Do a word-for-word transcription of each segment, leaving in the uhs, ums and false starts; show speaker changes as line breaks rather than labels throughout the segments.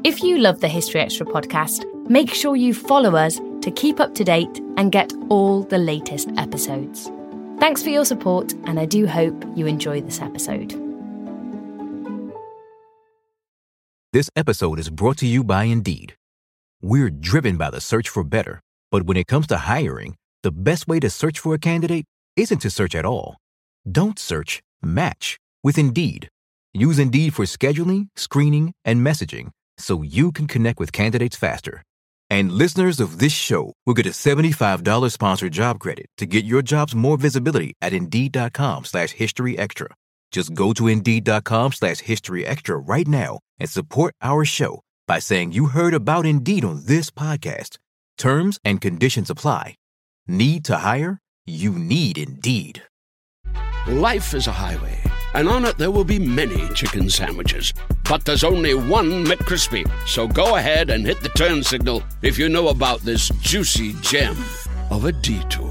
If you love the History Extra podcast, make sure you follow us to keep up to date and get all the latest episodes. Thanks for your support, and I do hope you enjoy this episode.
This episode is brought to you by Indeed. We're driven by the search for better, but when it comes to hiring, the best way to search for a candidate isn't to search at all. Don't search, match with Indeed. Use Indeed for scheduling, screening, and messaging so you can connect with candidates faster. And listeners of this show will get a seventy-five dollars sponsored job credit to get your jobs more visibility at Indeed.com slash History Extra. Just go to Indeed.com slash History Extra right now and support our show by saying you heard about Indeed on this podcast. Terms and conditions apply. Need to hire? You need Indeed.
Life is a highway, and on it there will be many chicken sandwiches. But there's only one McCrispy. So go ahead and hit the turn signal if you know about this juicy gem of a detour.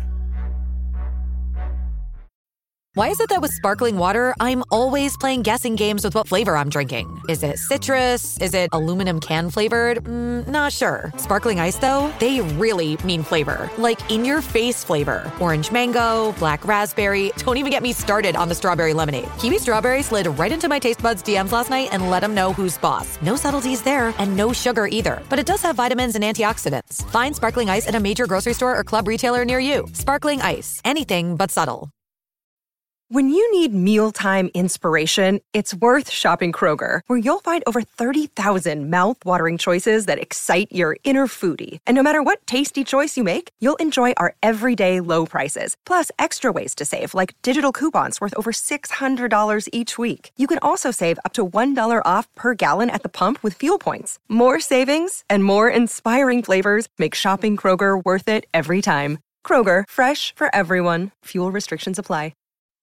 Why is it that with sparkling water, I'm always playing guessing games with what flavor I'm drinking? Is it citrus? Is it aluminum can flavored? Mm, not sure. Sparkling Ice, though, they really mean flavor. Like in-your-face flavor. Orange mango, black raspberry. Don't even get me started on the strawberry lemonade. Kiwi Strawberry slid right into my taste buds D Ms last night and let them know who's boss. No subtleties there, and no sugar either. But it does have vitamins and antioxidants. Find Sparkling Ice at a major grocery store or club retailer near you. Sparkling Ice. Anything but subtle.
When you need mealtime inspiration, it's worth shopping Kroger, where you'll find over thirty thousand mouth-watering choices that excite your inner foodie. And no matter what tasty choice you make, you'll enjoy our everyday low prices, plus extra ways to save, like digital coupons worth over six hundred dollars each week. You can also save up to one dollar off per gallon at the pump with fuel points. More savings and more inspiring flavors make shopping Kroger worth it every time. Kroger, fresh for everyone. Fuel restrictions apply.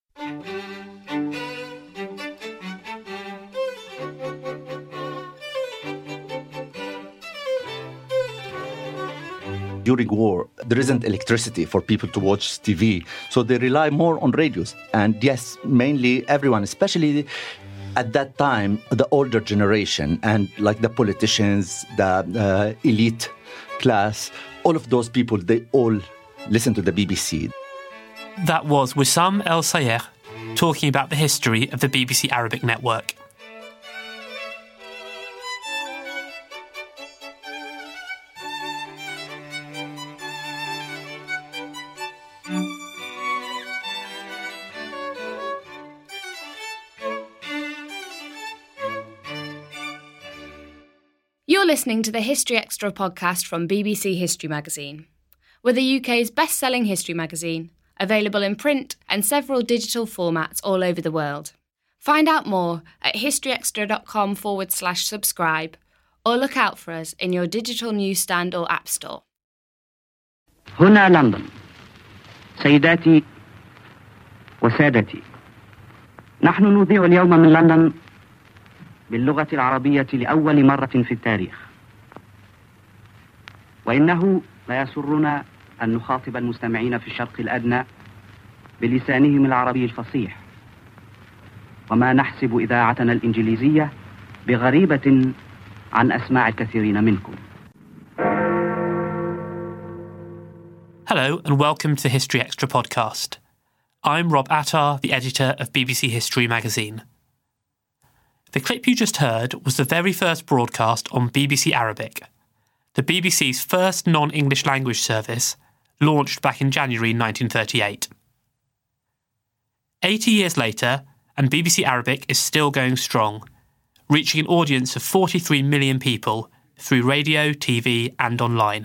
During war, there isn't electricity for people to watch T V, so they rely more on radios. And yes, mainly everyone, especially at that time, the older generation and like the politicians, the uh, elite class, all of those people, they all listen to the B B C.
That was Wissam El Sayegh talking about the history of the B B C Arabic network.
You're listening to the History Extra podcast from B B C History Magazine. We're the U K's best-selling history magazine, available in print and several digital formats all over the world. Find out more at historyextra.com forward slash subscribe, or look out for us in your digital newsstand or app store.
هنا لندن. سيداتي وسادتي، نحن نذيع اليوم من لندن باللغة العربية لأول مرة في التاريخ. وإنه لا يسرنا أن نخاطب المستمعين في الشرق الأدنى بلسانهم العربي الفصيح، وما نحسب إذاعتنا الإنجليزية بغريبة عن أسماع الكثيرين منكم.
Hello and welcome to the History Extra podcast. I'm Rob Attar, the editor of B B C History Magazine. The clip you just heard was the very first broadcast on B B C Arabic, the B B C's first non-English language service, launched back in January nineteen thirty-eight. Eighty years later, and B B C Arabic is still going strong, reaching an audience of forty-three million people through radio, T V and online.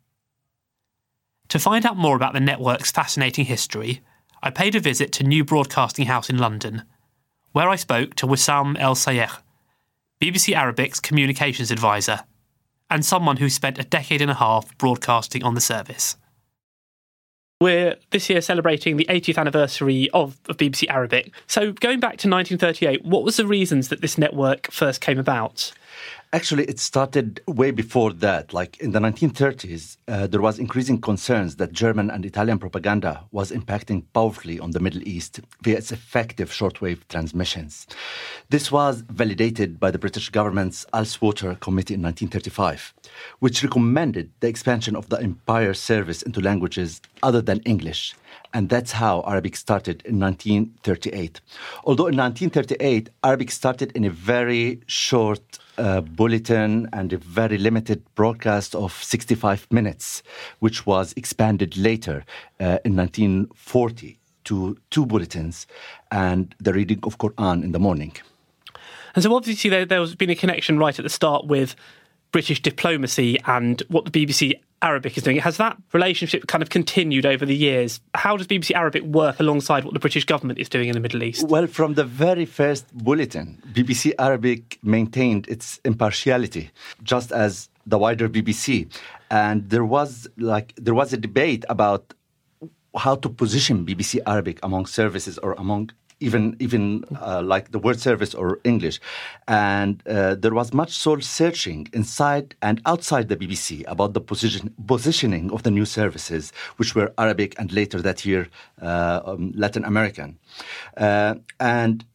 To find out more about the network's fascinating history, I paid a visit to New Broadcasting House in London, where I spoke to Wissam El Sayegh, B B C Arabic's communications advisor, and someone who spent a decade and a half broadcasting on the service. We're this year celebrating the eightieth anniversary of, of B B C Arabic. So going back to nineteen thirty-eight, what was the reasons that this network first came about?
Actually, it started way before that. Like in the nineteen thirties, uh, there was increasing concerns that German and Italian propaganda was impacting powerfully on the Middle East via its effective shortwave transmissions. This was validated by the British government's Ullswater Committee in nineteen thirty-five, which recommended the expansion of the Empire service into languages other than English. And that's how Arabic started in nineteen thirty-eight. Although in nineteen thirty-eight, Arabic started in a very short uh, bulletin and a very limited broadcast of sixty-five minutes, which was expanded later uh, in nineteen forty to two bulletins and the reading of Quran in the morning.
And so obviously there, there's been a connection right at the start with British diplomacy and what the B B C Arabic is doing. Has that relationship kind of continued over the years? How does B B C Arabic work alongside what the British government is doing in the Middle East?
Well, from the very first bulletin, B B C Arabic maintained its impartiality, just as the wider B B C. And there was like there was a debate about how to position B B C Arabic among services or among even even uh, like the word service or English. And uh, there was much soul searching inside and outside the B B C about the position, positioning of the new services, which were Arabic and later that year uh, um, Latin American. Uh, and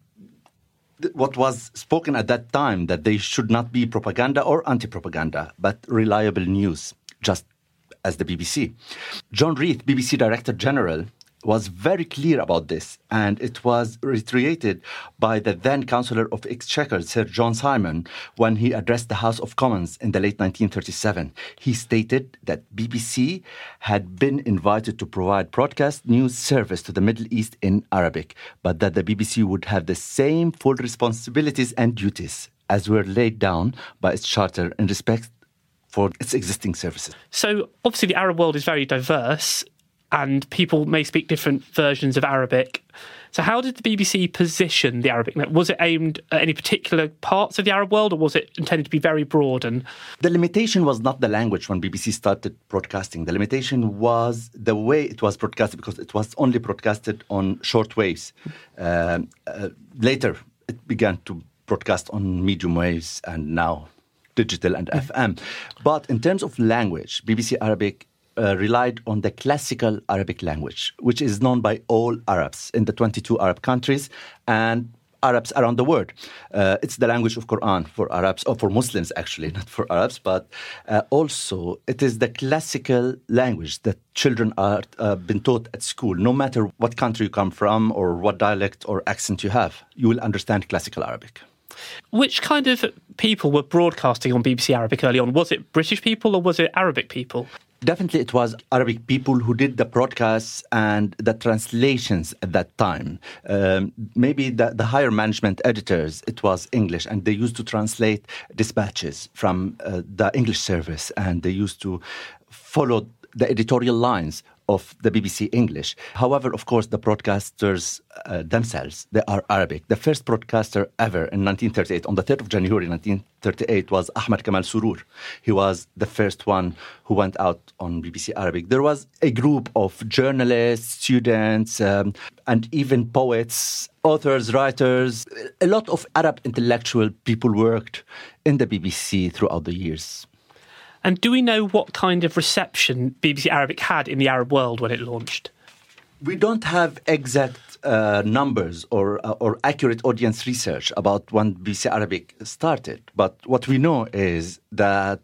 th- what was spoken at that time, that they should not be propaganda or anti-propaganda, but reliable news, just as the B B C. John Reith, B B C Director General, was very clear about this, and it was reiterated by the then Chancellor of Exchequer, Sir John Simon, when he addressed the House of Commons in the late nineteen thirty-seven. He stated that B B C had been invited to provide broadcast news service to the Middle East in Arabic, but that the B B C would have the same full responsibilities and duties as were laid down by its charter in respect for its existing services.
So obviously the Arab world is very diverse, and people may speak different versions of Arabic. So how did the B B C position the Arabic net? Was it aimed at any particular parts of the Arab world, or was it intended to be very broad? And
the limitation was not the language when B B C started broadcasting. The limitation was the way it was broadcasted, because it was only broadcasted on short waves. Uh, uh, later, it began to broadcast on medium waves and now digital and F M. But in terms of language, B B C Arabic Uh, relied on the classical Arabic language, which is known by all Arabs in the twenty-two Arab countries and Arabs around the world. Uh, it's the language of Quran for Arabs, or for Muslims actually, not for Arabs, but uh, also it is the classical language that children are uh, been taught at school. No matter what country you come from or what dialect or accent you have, you will understand classical Arabic.
Which kind of people were broadcasting on B B C Arabic early on? Was it British people or was it Arabic people?
Definitely it was Arabic people who did the broadcasts and the translations at that time. Um, maybe the, the higher management editors, it was English, and they used to translate dispatches from uh, the English service, and they used to follow the editorial lines of the B B C English. However, of course, the broadcasters uh, themselves, they are Arabic. The first broadcaster ever in nineteen thirty-eight, on the third of January nineteen thirty-eight, was Ahmed Kamal Surur. He was the first one who went out on B B C Arabic. There was a group of journalists, students, um, and even poets, authors, writers. A lot of Arab intellectual people worked in the B B C throughout the years.
And do we know what kind of reception B B C Arabic had in the Arab world when it launched?
We don't have exact uh, numbers or uh, or accurate audience research about when B B C Arabic started. But what we know is that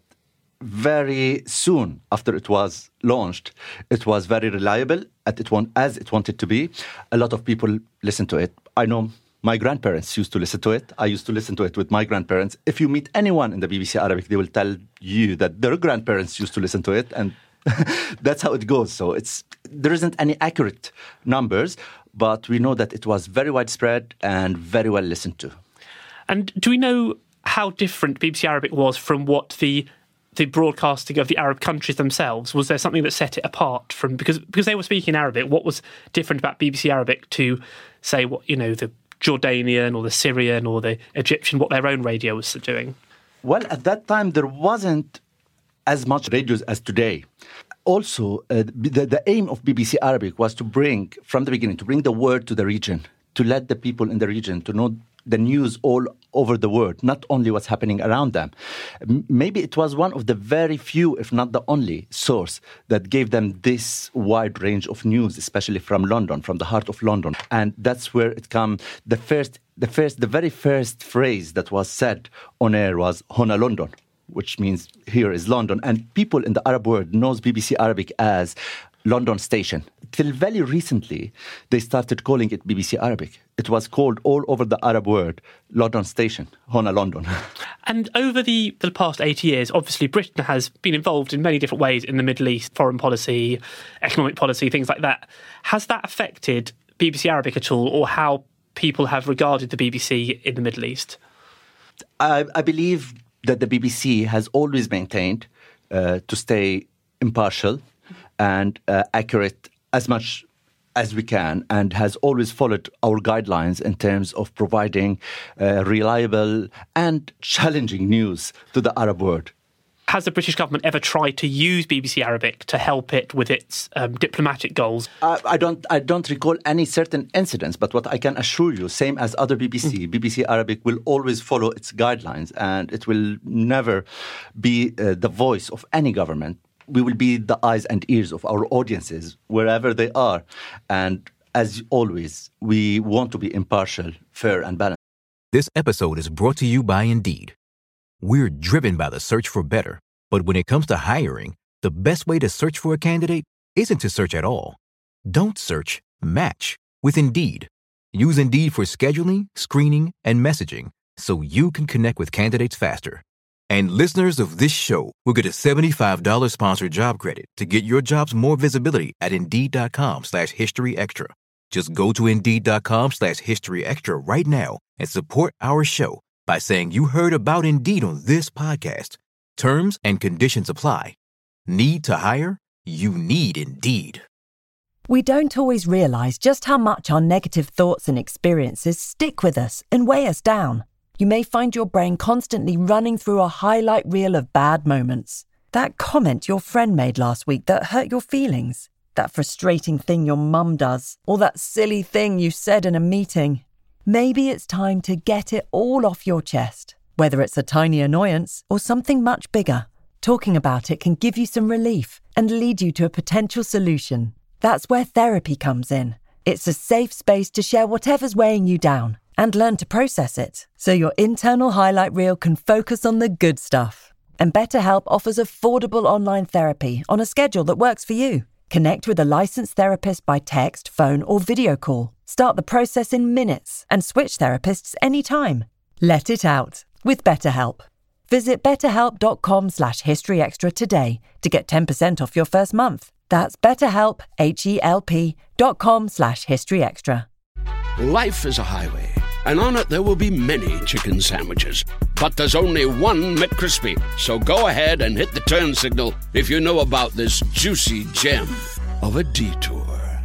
very soon after it was launched, it was very reliable as it, want, as it wanted to be. A lot of people listened to it. I know my grandparents used to listen to it. I used to listen to it with my grandparents. If you meet anyone in the B B C Arabic, they will tell you that their grandparents used to listen to it, and that's how it goes. So it's there isn't any accurate numbers, but we know that it was very widespread and very well listened to.
And do we know how different B B C Arabic was from what the the broadcasting of the Arab countries themselves? Was there something that set it apart from, because because they were speaking Arabic, what was different about B B C Arabic to, say, what you know the Jordanian or the Syrian or the Egyptian, what their own radio was doing?
Well, at that time, there wasn't as much radios as today. Also, uh, the, the aim of B B C Arabic was to bring, from the beginning, to bring the word to the region, to let the people in the region to know the news all over the world, not only what's happening around them. M- maybe it was one of the very few, if not the only, source that gave them this wide range of news, especially from London, from the heart of London. And that's where it come. The first, the first, the very first phrase that was said on air was "Hona London," which means here is London. And people in the Arab world knows B B C Arabic as London Station. Till very recently, they started calling it B B C Arabic. It was called all over the Arab world London Station, Hona London.
And over the, the past eighty years, obviously Britain has been involved in many different ways in the Middle East, foreign policy, economic policy, things like that. Has that affected B B C Arabic at all, or how people have regarded the B B C in the Middle East?
I, I believe that the B B C has always maintained uh, to stay impartial and uh, accurate as much as we can, and has always followed our guidelines in terms of providing uh, reliable and challenging news to the Arab world.
Has the British government ever tried to use B B C Arabic to help it with its um, diplomatic goals?
I, I don't I don't recall any certain incidents, but what I can assure you, same as other B B C, mm. B B C Arabic will always follow its guidelines, and it will never be uh, the voice of any government. We will be the eyes and ears of our audiences wherever they are. And as always, we want to be impartial, fair, and balanced.
This episode is brought to you by Indeed. We're driven by the search for better. But when it comes to hiring, the best way to search for a candidate isn't to search at all. Don't search, match with Indeed. Use Indeed for scheduling, screening, and messaging so you can connect with candidates faster. And listeners of this show will get a seventy-five dollars sponsored job credit to get your jobs more visibility at Indeed.com slash History Extra. Just go to Indeed.com slash History Extra right now and support our show by saying you heard about Indeed on this podcast. Terms and conditions apply. Need to hire? You need Indeed.
We don't always realize just how much our negative thoughts and experiences stick with us and weigh us down. You may find your brain constantly running through a highlight reel of bad moments. That comment your friend made last week that hurt your feelings. That frustrating thing your mum does. Or that silly thing you said in a meeting. Maybe it's time to get it all off your chest. Whether it's a tiny annoyance or something much bigger, talking about it can give you some relief and lead you to a potential solution. That's where therapy comes in. It's a safe space to share whatever's weighing you down and learn to process it, so your internal highlight reel can focus on the good stuff. And BetterHelp offers affordable online therapy on a schedule that works for you. Connect with a licensed therapist by text, phone, or video call. Start the process in minutes and switch therapists anytime. Let it out with BetterHelp. Visit betterhelp.com slash historyextra today to get ten percent off your first month. That's betterhelp, H-E-L-P dot com slash historyextra.
Life is a highway, and on it there will be many chicken sandwiches. But there's only one McCrispy. So go ahead and hit the turn signal if you know about this juicy gem of a detour.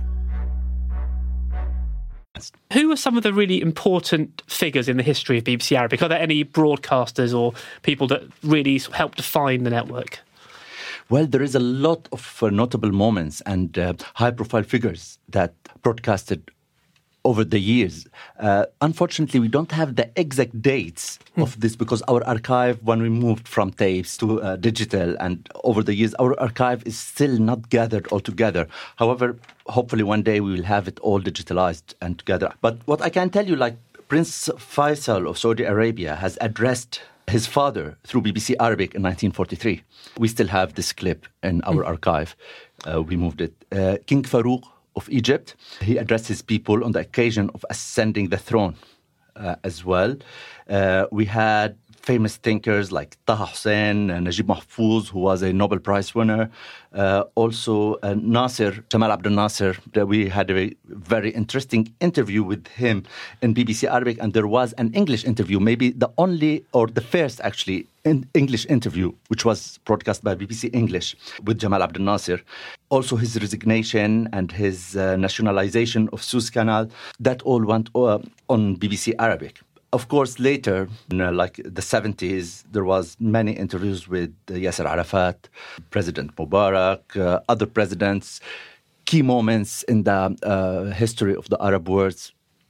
Who are some of the really important figures in the history of B B C Arabic? Are there any broadcasters or people that really helped define the network?
Well, there is a lot of uh, notable moments and uh, high-profile figures that broadcasted over the years. Uh, unfortunately, we don't have the exact dates hmm. of this because our archive, when we moved from tapes to uh, digital and over the years, our archive is still not gathered all together. However, hopefully one day we will have it all digitalized and together. But what I can tell you, like Prince Faisal of Saudi Arabia has addressed his father through B B C Arabic in nineteen forty-three. We still have this clip in our hmm. archive. Uh, we moved it. Uh, King Farouk of Egypt, he addressed his people on the occasion of ascending the throne uh, as well. Uh, we had famous thinkers like Taha Hussein, uh, Najib Mahfouz, who was a Nobel Prize winner. Uh, also, uh, Nasser, Jamal Abdel Nasser, that we had a very interesting interview with him in B B C Arabic, and there was an English interview, maybe the only, or the first actually, in English interview, which was broadcast by B B C English with Jamal Abdel Nasser. Also his resignation and his uh, nationalization of Suez Canal, that all went uh, on B B C Arabic. Of course, later, you know, like the seventies, there was many interviews with uh, Yasser Arafat, President Mubarak, uh, other presidents, key moments in the uh, history of the Arab world.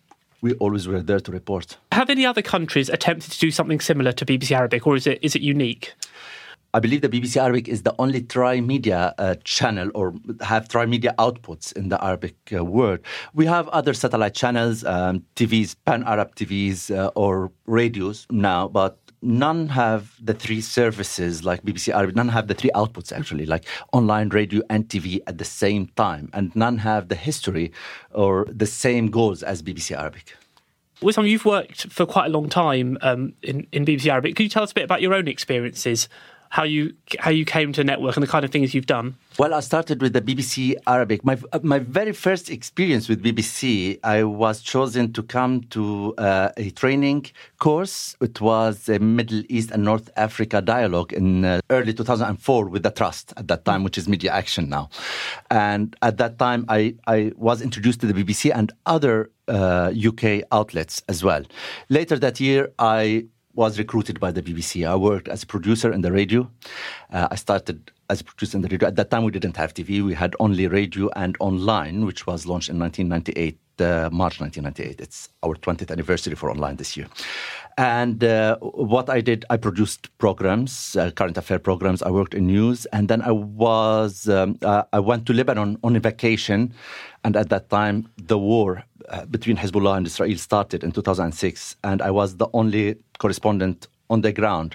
we always were there to report.
Have any other countries attempted to do something similar to B B C Arabic, or is it is it unique?
I believe the B B C Arabic is the only tri-media uh, channel or have tri-media outputs in the Arabic uh, world. We have other satellite channels, um, T Vs, pan-Arab T Vs uh, or radios now, but none have the three services like B B C Arabic. None have the three outputs, actually, like online, radio and T V at the same time. And none have the history or the same goals as B B C Arabic.
Wissam, you've worked for quite a long time um, in, in B B C Arabic. Could you tell us a bit about your own experiences? How you how you came to the network and the kind of things you've done?
Well, I started with the B B C Arabic. My my very first experience with B B C, I was chosen to come to uh, a training course. It was a Middle East and North Africa dialogue in uh, early two thousand four with the Trust at that time, which is Media Action now. And at that time, I, I was introduced to the B B C and other uh, U K outlets as well. Later that year, I was recruited by the B B C. I worked as a producer in the radio. Uh, I started as a producer in the radio. At that time, we didn't have T V. We had only radio and online, which was launched in nineteen ninety-eight, uh, March nineteen ninety-eight. It's our twentieth anniversary for online this year. And uh, what I did, I produced programs, uh, current affair programs. I worked in news. And then I was, um, uh, I went to Lebanon on a vacation. And at that time, the war uh, between Hezbollah and Israel started in two thousand six. And I was the only correspondent on the ground.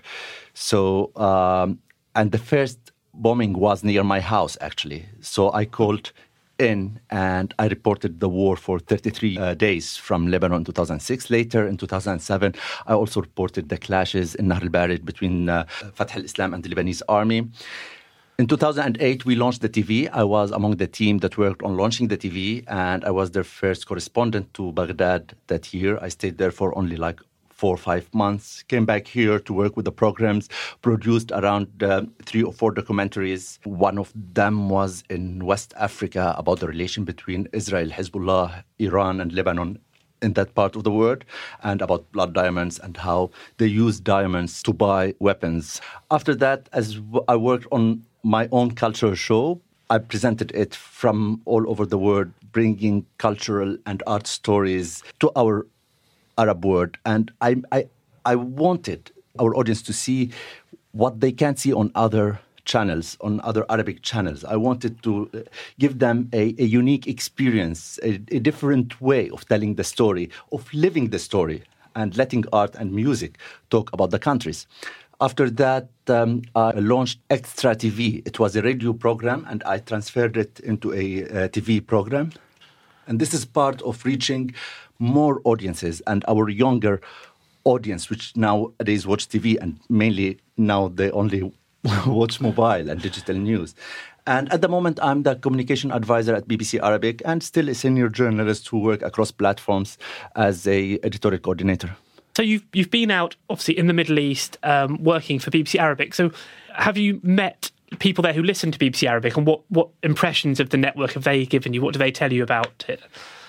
So, um, and the first bombing was near my house, actually. So I called in and I reported the war for thirty-three uh, days from Lebanon in two thousand six. Later, in two thousand seven, I also reported the clashes in Nahr al-Barid between uh, Fatah al-Islam and the Lebanese army. In two thousand eight, we launched the T V. I was among the team that worked on launching the T V, and I was their first correspondent to Baghdad that year. I stayed there for only like four or five months, came back here to work with the programs, produced around uh, three or four documentaries. One of them was in West Africa about the relation between Israel, Hezbollah, Iran, and Lebanon in that part of the world, and about blood diamonds and how they use diamonds to buy weapons. After that, as I worked on my own cultural show, I presented it from all over the world, bringing cultural and art stories to our Arab world. And I, I, I wanted our audience to see what they can't see on other channels, on other Arabic channels. I wanted to give them a, a unique experience, a, a different way of telling the story, of living the story, and letting art and music talk about the countries. After that, um, I launched Extra T V. It was a radio program, and I transferred it into a, a T V program. And this is part of reaching more audiences and our younger audience, which nowadays watch T V, and mainly now they only watch mobile and digital news. And at the moment, I'm the communication advisor at B B C Arabic and still a senior journalist who work across platforms as a editorial coordinator.
So you've you've been out, obviously, in the Middle East, um, working for B B C Arabic. So have you met people there who listen to B B C Arabic, and what, what impressions of the network have they given you? What do they tell you about it?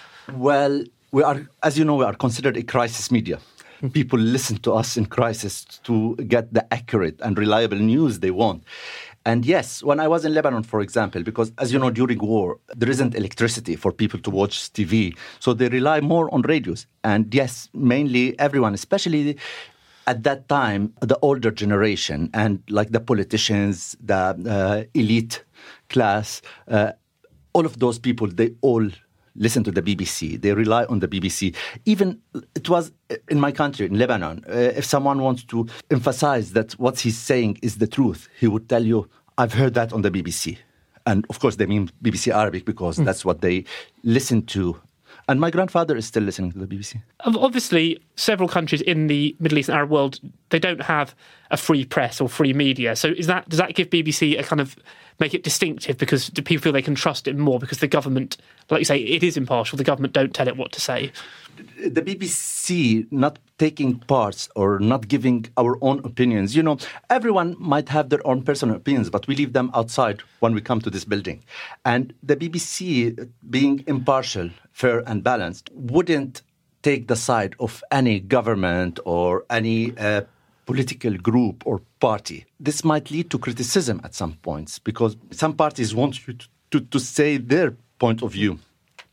Well, we are, as you know, we are considered a crisis media. People listen to us in crisis to get the accurate and reliable news they want. And yes, when I was in Lebanon, for example, because as you know, during war, there isn't electricity for people to watch T V. So they rely more on radios. And yes, mainly everyone, especially at that time, the older generation and like the politicians, the uh, elite class, uh, all of those people, they all listen to the B B C. They rely on the B B C. Even it was in my country, in Lebanon, uh, if someone wants to emphasize that what he's saying is the truth, he would tell you, I've heard that on the B B C. And of course, they mean B B C Arabic because mm. that's what they listen to. And my grandfather is still listening to the B B C.
Obviously, several countries in the Middle East and Arab world, they don't have a free press or free media. So is that does that give B B C a kind of, make it distinctive, because do people feel they can trust it more because the government, like you say, it is impartial, the government don't tell it what to say?
The B B C not taking parts or not giving our own opinions. You know, everyone might have their own personal opinions, but we leave them outside when we come to this building. And the B B C, being impartial, fair and balanced, wouldn't take the side of any government or any uh, political group or party. This might lead to criticism at some points because some parties want you to, to, to say their point of view.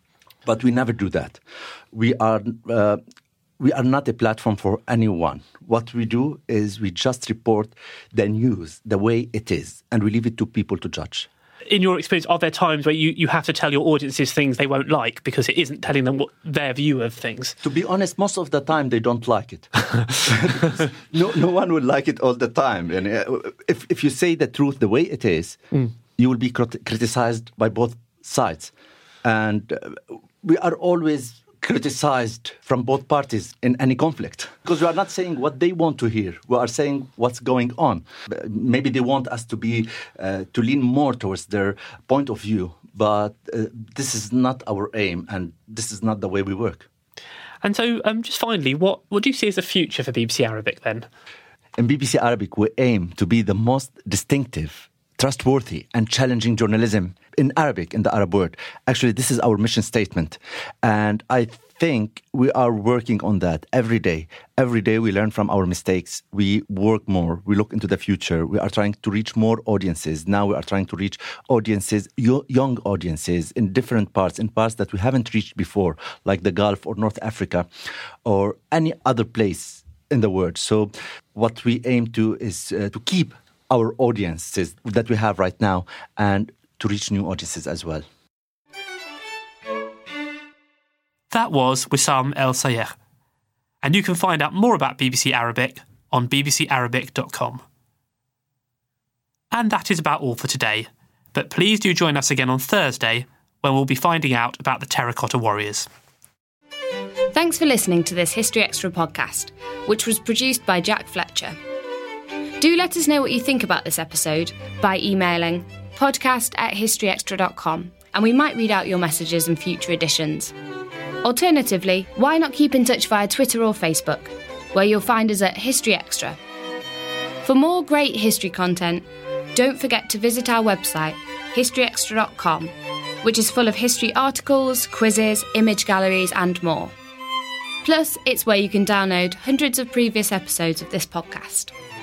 But we never do that. We are uh, we are not a platform for anyone. What we do is we just report the news the way it is, and we leave it to people to judge.
In your experience, are there times where you, you have to tell your audiences things they won't like because it isn't telling them what their view of things?
To be honest, most of the time they don't like it. no, no one will like it all the time. And if if you say the truth the way it is, mm. you will be crit- criticized by both sides. And uh, we are always criticized from both parties in any conflict, because we are not saying what they want to hear. We are saying what's going on. Maybe they want us to be uh, to lean more towards their point of view, but uh, this is not our aim, and this is not the way we work.
And so, um, just finally, what, what do you see as the future for B B C Arabic then?
In B B C Arabic, we aim to be the most distinctive, trustworthy and challenging journalism in Arabic, in the Arab world. Actually, this is our mission statement. And I think we are working on that every day. Every day we learn from our mistakes. We work more. We look into the future. We are trying to reach more audiences. Now we are trying to reach audiences, young audiences in different parts, in parts that we haven't reached before, like the Gulf or North Africa or any other place in the world. So what we aim to is uh, to keep our audiences that we have right now and to reach new audiences as well.
That was Wissam El Sayegh. And you can find out more about B B C Arabic on b b c arabic dot com. And that is about all for today. But please do join us again on Thursday when we'll be finding out about the Terracotta Warriors.
Thanks for listening to this History Extra podcast, which was produced by Jack Fletcher. Do let us know what you think about this episode by emailing podcast at historyextra dot com, and we might read out your messages in future editions. Alternatively, why not keep in touch via Twitter or Facebook, where you'll find us at History Extra. For more great history content, don't forget to visit our website, history extra dot com, which is full of history articles, quizzes, image galleries and more. Plus, it's where you can download hundreds of previous episodes of this podcast.